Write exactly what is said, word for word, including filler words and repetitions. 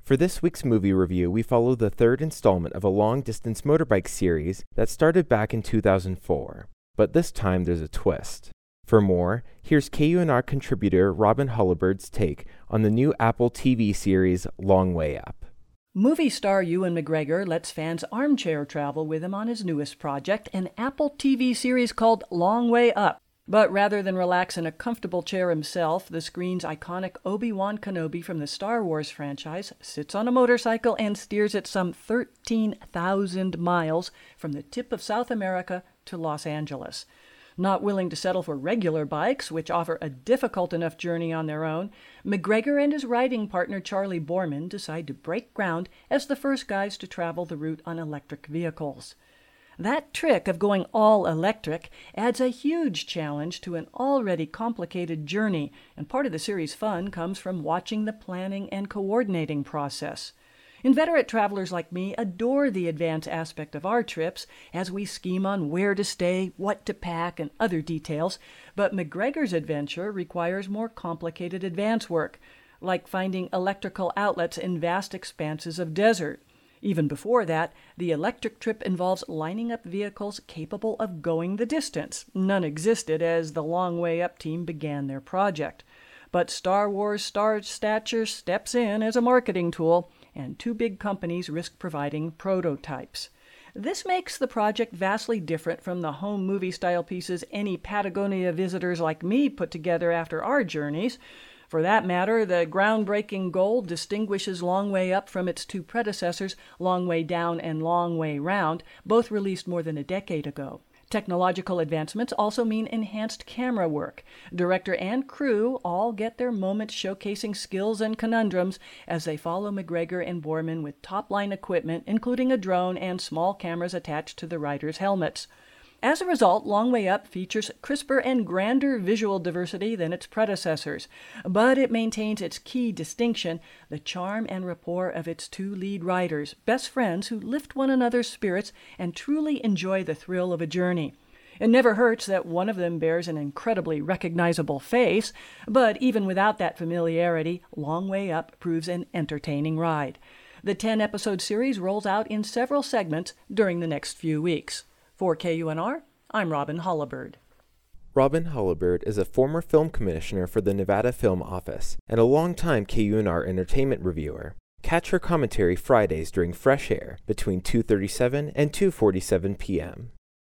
For this week's movie review, we follow the third installment of a long-distance motorbike series that started back in two thousand four. But this time there's a twist. For more, here's K U N R contributor Robin Hollibird's take on the new Apple T V series Long Way Up. Movie star Ewan McGregor lets fans armchair travel with him on his newest project, an Apple T V series called Long Way Up. But rather than relax in a comfortable chair himself, the screen's iconic Obi-Wan Kenobi from the Star Wars franchise sits on a motorcycle and steers it some thirteen thousand miles from the tip of South America to Los Angeles. Not willing to settle for regular bikes, which offer a difficult enough journey on their own, McGregor and his riding partner Charlie Boorman decide to break ground as the first guys to travel the route on electric vehicles. That trick of going all electric adds a huge challenge to an already complicated journey, and part of the series' fun comes from watching the planning and coordinating process. Inveterate travelers like me adore the advance aspect of our trips as we scheme on where to stay, what to pack, and other details, but McGregor's adventure requires more complicated advance work, like finding electrical outlets in vast expanses of desert. Even before that, the electric trip involves lining up vehicles capable of going the distance. None existed as the Long Way Up team began their project. But Star Wars star stature steps in as a marketing tool, and two big companies risk providing prototypes. This makes the project vastly different from the home movie-style pieces any Patagonia visitors like me put together after our journeys. For that matter, the groundbreaking goal distinguishes Long Way Up from its two predecessors, Long Way Down and Long Way Round, both released more than a decade ago. Technological advancements also mean enhanced camera work. Director and crew all get their moments showcasing skills and conundrums as they follow McGregor and Boorman with top-line equipment, including a drone and small cameras attached to the riders' helmets. As a result, Long Way Up features crisper and grander visual diversity than its predecessors, but it maintains its key distinction, the charm and rapport of its two lead riders, best friends who lift one another's spirits and truly enjoy the thrill of a journey. It never hurts that one of them bears an incredibly recognizable face, but even without that familiarity, Long Way Up proves an entertaining ride. The ten-episode series rolls out in several segments during the next few weeks. For K U N R, I'm Robin Hollibird. Robin Hollibird is a former film commissioner for the Nevada Film Office and a longtime K U N R entertainment reviewer. Catch her commentary Fridays during Fresh Air between two thirty-seven and two forty-seven p.m.